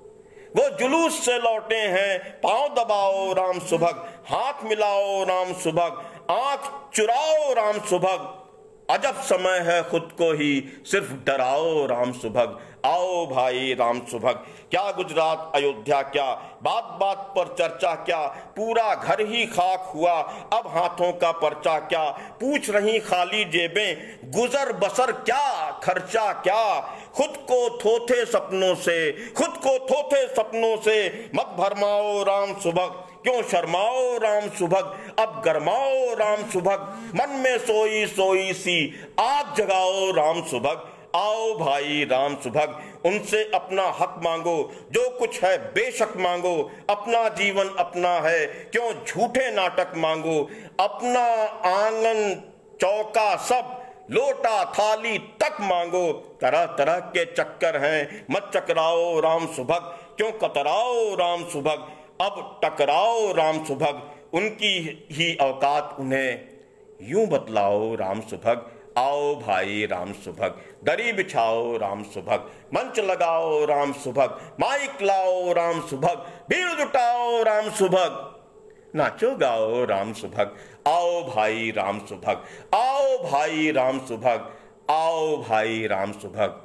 वो जुलूस से लौटे हैं, पांव दबाओ राम सुभग, हाथ मिलाओ राम सुभग, आंख चुराओ राम सुभग। अजब समय है खुद को ही सिर्फ डराओ राम सुभग। आओ भाई राम सुभग। क्या गुजरात अयोध्या, क्या बात बात पर चर्चा, क्या पूरा घर ही खाक हुआ, अब हाथों का पर्चा क्या, पूछ रही खाली जेबें, गुजर बसर क्या, खर्चा क्या। खुद को थोथे सपनों से, खुद को थोथे सपनों से मत भरमाओ राम सुभग। क्यों शर्माओ राम सुभग, अब गरमाओ राम सुभग, मन में सोई सोई सी आग जगाओ राम सुभग। आओ भाई राम सुभग, उनसे अपना हक मांगो, जो कुछ है बेशक मांगो, अपना जीवन अपना है, क्यों झूठे नाटक मांगो। अपना आंगन चौका सब, लोटा थाली तक मांगो, तरह तरह के चक्कर हैं, मत चकराओ राम सुभग, क्यों कतराओ राम सुभग, अब टकराओ राम सुभग। उनकी ही औकात उन्हें यूं बतलाओ राम सुभग। आओ भाई राम सुभग, दरी बिछाओ राम सुभग, मंच लगाओ राम सुभग, माइक लाओ राम सुभग, भीड़ जुटाओ राम सुभग, नाचो गाओ राम सुभग। आओ भाई राम सुभग, आओ भाई राम सुभग, आओ भाई राम सुभग।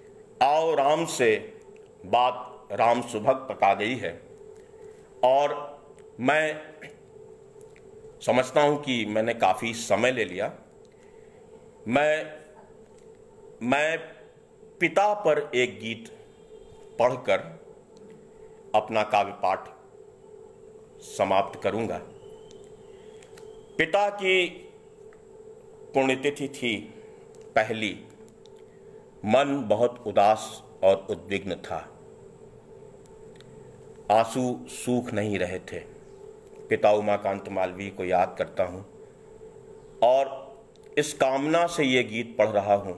आओ राम से बात राम सुभग तक आ गई है और मैं समझता हूं कि मैंने काफी समय ले लिया। मैं मैं पिता पर एक गीत पढ़कर अपना काव्य पाठ समाप्त करूंगा। पिता की पुण्यतिथि थी पहली, मन बहुत उदास और उद्विग्न था। आंसू सूख नहीं रहे थे। पिता उमाकांत मालवीय को याद करता हूँ और इस कामना से ये गीत पढ़ रहा हूँ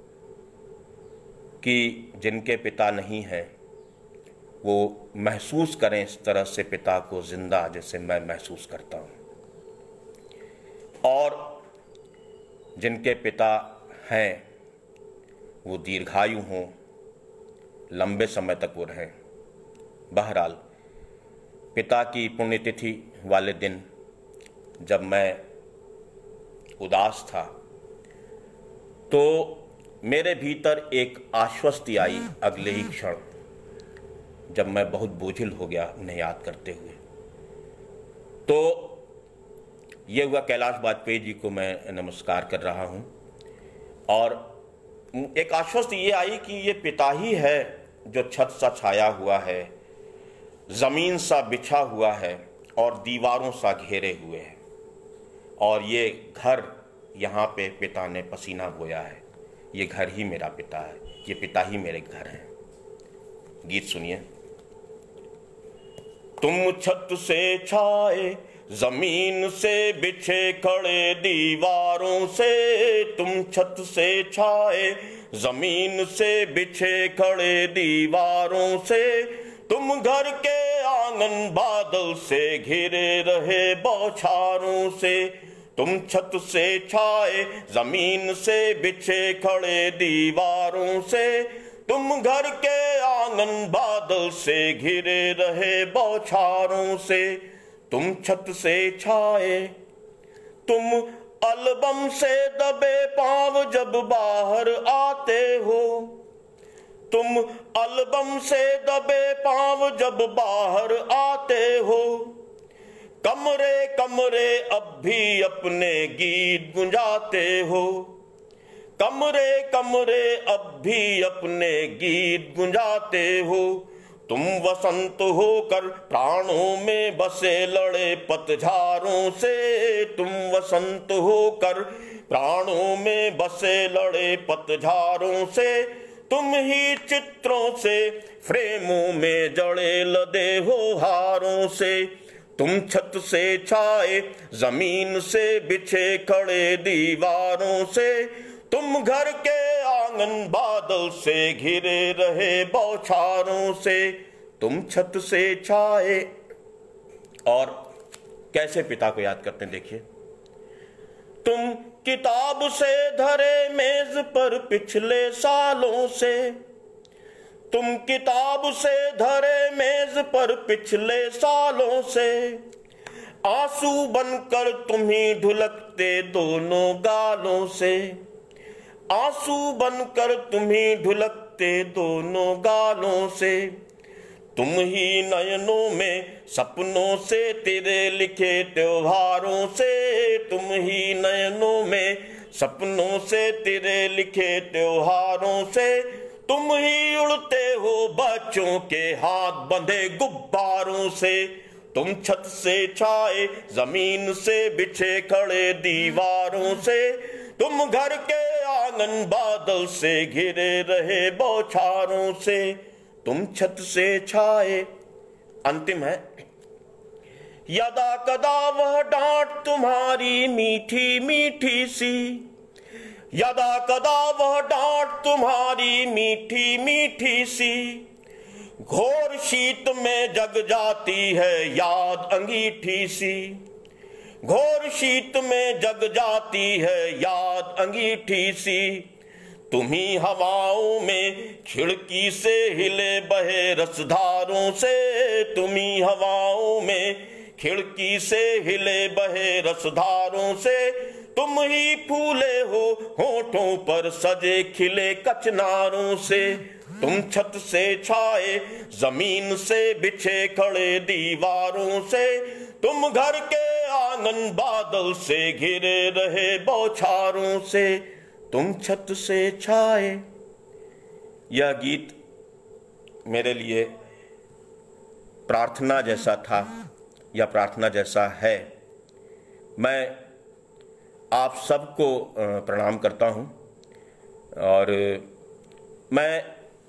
कि जिनके पिता नहीं हैं वो महसूस करें इस तरह से पिता को जिंदा, जैसे मैं महसूस करता हूँ, और जिनके पिता हैं वो दीर्घायु हों, लंबे समय तक वो रहें। बहरहाल पिता की पुण्यतिथि वाले दिन जब मैं उदास था तो मेरे भीतर एक आश्वस्ति आई अगले ही क्षण, जब मैं बहुत बोझिल हो गया उन्हें याद करते हुए। तो ये हुआ, कैलाश वाजपेयी जी को मैं नमस्कार कर रहा हूँ और एक आश्वस्ति ये आई कि ये पिता ही है जो छत सा छाया हुआ है, जमीन सा बिछा हुआ है और दीवारों सा घेरे हुए है, और ये घर, यहाँ पे पिता ने पसीना बोया है, ये घर ही मेरा पिता है, ये पिता ही मेरे घर हैं। गीत सुनिए। तुम छत से छाए जमीन से बिछे खड़े दीवारों से, तुम छत से छाए जमीन से बिछे खड़े दीवारों से, तुम घर के आंगन बादल से घिरे रहे बौछारों से, तुम छत से छाए जमीन से बिछे खड़े दीवारों से, तुम घर के आंगन बादल से घिरे रहे बौछारों से, तुम छत से छाए, तुम एल्बम से दबे पांव जब बाहर आते हो, तुम एल्बम से दबे पांव जब बाहर आते हो, कमरे कमरे अब भी अपने गीत गुंजाते हो, कमरे कमरे अब भी अपने गीत गुंजाते हो, तुम वसंत होकर प्राणों में बसे लड़े पतझारों से, तुम वसंत होकर प्राणों में बसे लड़े पतझारों से, तुम ही चित्रों से फ्रेमों में जड़े लदे हो हारों से, तुम छत से छाए जमीन से बिछे खड़े दीवारों से, तुम घर के आंगन बादल से घिरे रहे बौछारों से, तुम छत से छाए। और कैसे पिता को याद करते हैं, देखिए। तुम किताब से धरे मेज पर पिछले सालों से, तुम किताब से धरे मेज पर पिछले सालों से, आंसू बनकर तुम ही ढुलकते दोनों गालों से, आंसू बनकर तुम ही ढुलकते दोनों गालों से, तुम ही नयनों में सपनों से तेरे लिखे त्योहारों से, तुम ही नयनों में सपनों से तेरे लिखे त्योहारों से, तुम ही उड़ते हो बच्चों के हाथ बंधे गुब्बारों से, तुम छत से छाए जमीन से बिछे खड़े दीवारों से, तुम घर के आंगन बादल से घिरे रहे बौछारों से, तुम छत से छाए। अंतिम है। यदा कदा वह डांट तुम्हारी मीठी मीठी सी, यदा कदा वह डांट तुम्हारी मीठी मीठी सी, घोर शीत में जग जाती है याद अंगीठी सी, घोर शीत में जग जाती है याद अंगीठी सी, तुम्ही हवाओं में खिड़की से हिले बहे रसधारों से, तुम्ही हवाओं में खिड़की से हिले बहे रसधारों से, तुम ही फूले हो होठों पर सजे खिले कचनारों से, तुम छत से छाए जमीन से बिछे खड़े दीवारों से, तुम घर के आंगन बादल से घिरे रहे बौछारों से, तुम छत से छाए। यह गीत मेरे लिए प्रार्थना जैसा था या प्रार्थना जैसा है। मैं आप सबको प्रणाम करता हूं और मैं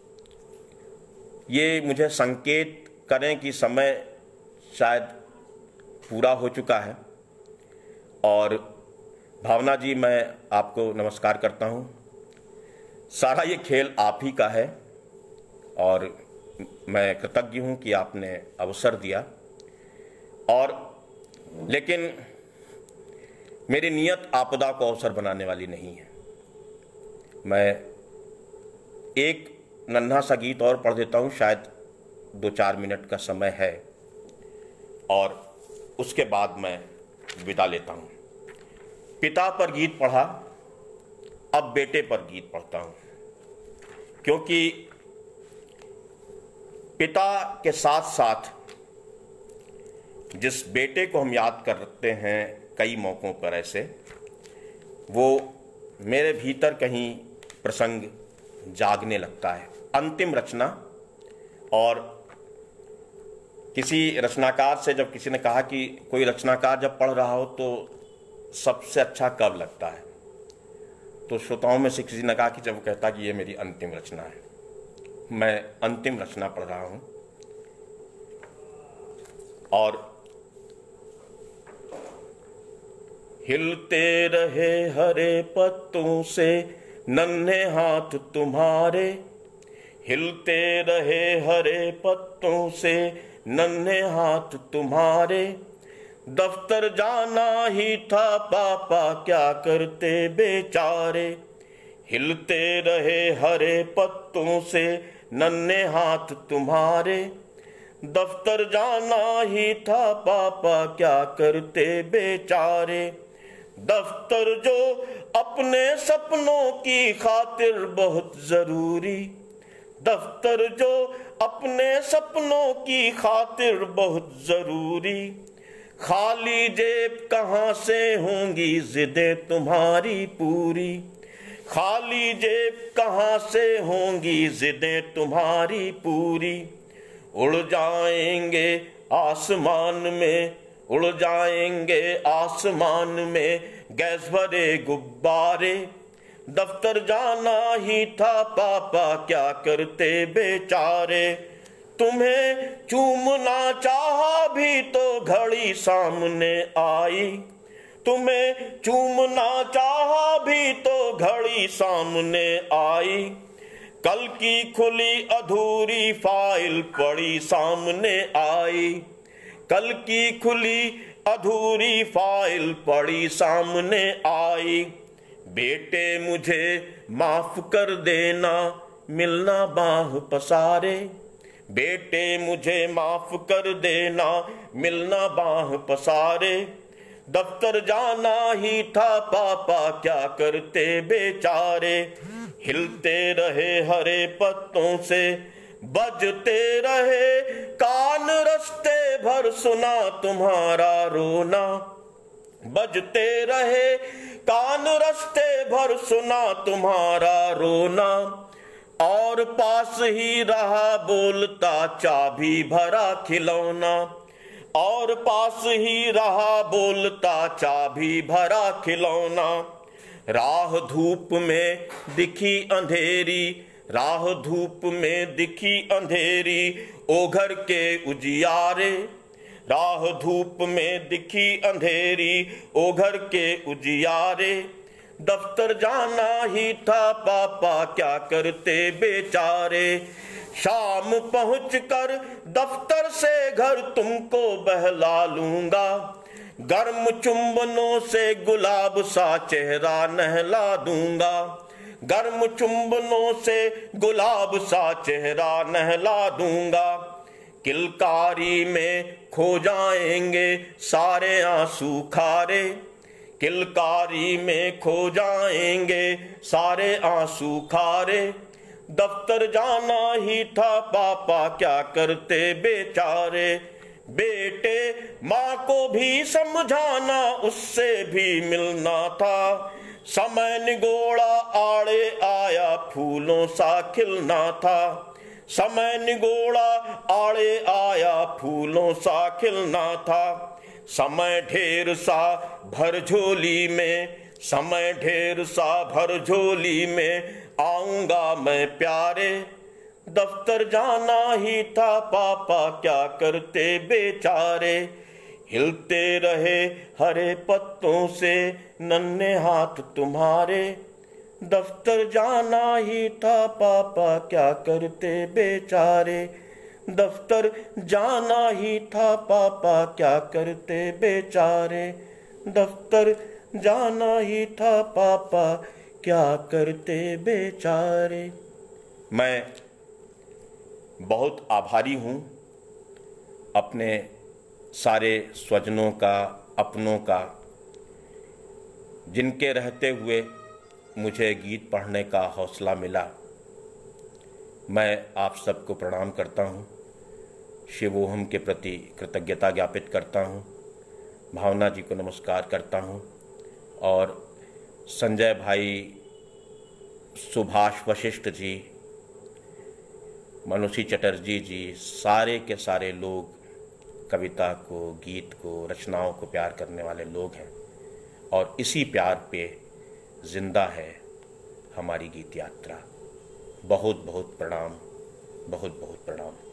ये मुझे संकेत करें कि समय शायद पूरा हो चुका है। और भावना जी, मैं आपको नमस्कार करता हूँ। सारा ये खेल आप ही का है और मैं कृतज्ञ हूँ कि आपने अवसर दिया। और लेकिन मेरी नीयत आपदा को अवसर बनाने वाली नहीं है। मैं एक नन्हा सा गीत और पढ़ देता हूँ, शायद दो चार मिनट का समय है, और उसके बाद मैं विदा लेता हूँ। पिता पर गीत पढ़ा, अब बेटे पर गीत पढ़ता हूँ, क्योंकि पिता के साथ साथ जिस बेटे को हम याद करते हैं कई मौक़ों पर, ऐसे वो मेरे भीतर कहीं प्रसंग जागने लगता है। अंतिम रचना, और किसी रचनाकार से जब किसी ने कहा कि कोई रचनाकार जब पढ़ रहा हो तो सबसे अच्छा कब लगता है, तो श्रोताओं में से किसी ने कहा कि जब वो कहता कि ये मेरी अंतिम रचना है। मैं अंतिम रचना पढ़ रहा हूँ। और हिलते रहे हरे पत्तों से नन्हे हाथ तुम्हारे, हिलते रहे हरे पत्तों से नन्हे हाथ तुम्हारे, दफ्तर जाना ही था पापा क्या करते बेचारे, हिलते रहे हरे पत्तों से नन्हे हाथ तुम्हारे, दफ्तर जाना ही था पापा क्या करते बेचारे, दफ्तर जो अपने सपनों की खातिर बहुत जरूरी, दफ्तर जो अपने सपनों की खातिर बहुत जरूरी, खाली जेब कहाँ से होंगी जिदें तुम्हारी पूरी, खाली जेब कहाँ से होंगी जिदें तुम्हारी पूरी, उड़ जाएंगे आसमान में, उड़ जाएंगे आसमान में गैस भरे गुब्बारे, दफ्तर जाना ही था पापा क्या करते बेचारे, तुम्हें चूमना चाहा भी तो घड़ी सामने आई, तुम्हें चूमना चाहा भी तो घड़ी सामने आई, कल की खुली अधूरी फाइल पड़ी सामने आई, कल की खुली अधूरी फाइल पड़ी सामने आई, बेटे मुझे माफ कर देना मिलना बाह पसारे, बेटे मुझे माफ कर देना मिलना बाह पसारे, दफ्तर जाना ही था पापा क्या करते बेचारे, हिलते रहे हरे पत्तों से बजते रहे कान रस्ते भर सुना तुम्हारा रोना, बजते रहे कान रस्ते भर सुना तुम्हारा रोना, और पास ही रहा बोलता चाबी भरा खिलौना, और पास ही रहा बोलता चाबी भरा खिलौना, राह धूप में दिखी अंधेरी, राह धूप में दिखी अंधेरी ओ घर के उजियारे, राह धूप में दिखी अंधेरी ओ घर के उजियारे, दफ्तर जाना ही था पापा क्या करते बेचारे, शाम पहुंचकर दफ्तर से घर तुमको बहला लूंगा, गर्म चुंबनों से गुलाब सा चेहरा नहला दूंगा, गर्म चुंबनों से गुलाब सा चेहरा नहला दूंगा, किलकारी में खो जाएंगे सारे आंसू खारे, किलकारी में खो जाएंगे सारे आंसू खारे, दफ्तर जाना ही था पापा क्या करते बेचारे, बेटे माँ को भी समझाना उससे भी मिलना था, समय निगोड़ा आड़े आया फूलों सा खिलना था, समय निगोड़ा आड़े आया फूलों सा खिलना था, समय ढेर सा भर झोली में, समय ढेर सा भर झोली में आऊंगा मैं प्यारे, दफ्तर जाना ही था पापा क्या करते बेचारे। हिलते रहे हरे पत्तों से नन्हे हाथ तुम्हारे, दफ्तर जाना ही था पापा क्या करते बेचारे। दफ्तर जाना ही था पापा क्या करते बेचारे। दफ्तर जाना ही था पापा क्या करते बेचारे। मैं बहुत आभारी हूँ अपने सारे स्वजनों का, अपनों का, जिनके रहते हुए मुझे गीत पढ़ने का हौसला मिला। मैं आप सबको प्रणाम करता हूँ, शिवोहम के प्रति कृतज्ञता ज्ञापित करता हूँ, भावना जी को नमस्कार करता हूँ और संजय भाई, सुभाष वशिष्ठ जी, मनुषी चटर्जी जी, सारे के सारे लोग कविता को, गीत को, रचनाओं को प्यार करने वाले लोग हैं और इसी प्यार पे जिंदा है हमारी गीत यात्रा। बहुत बहुत प्रणाम, बहुत बहुत प्रणाम।